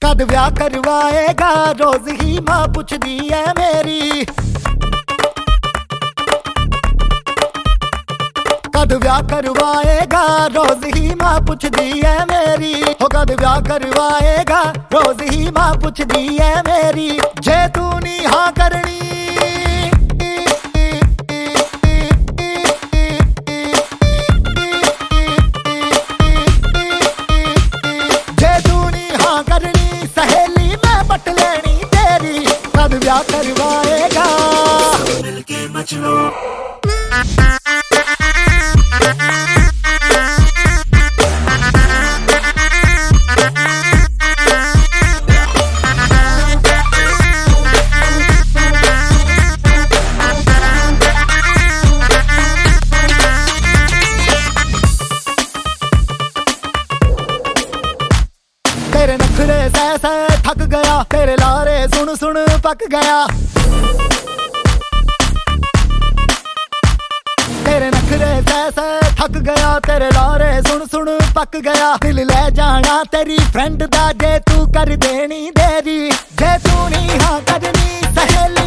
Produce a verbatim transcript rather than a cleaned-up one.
कद ब्याह करवाएगा रोज ही माँ पुछदी है मेरी। कद ब्याह करवाएगा रोज ही माँ पुछदी है मेरी। हो कद ब्याह करवाएगा रोज ही माँ पुछदी है मेरी। जे तू नी हाँ करनी सहेली मैं पट लेनी तेरी। कद ब्याह करवाएगा मिलके बच लो। तेरे नखरे सह सह थक गया, तेरे लारे सुन सुन पक गया। तेरे नखरे सह सह थक गया, तेरे लारे सुन सुन पक गया। दिल ले जाना तेरी फ्रेंड दा जे तू कर देनी देरी। जे तू नहीं हाँ करनी सहेली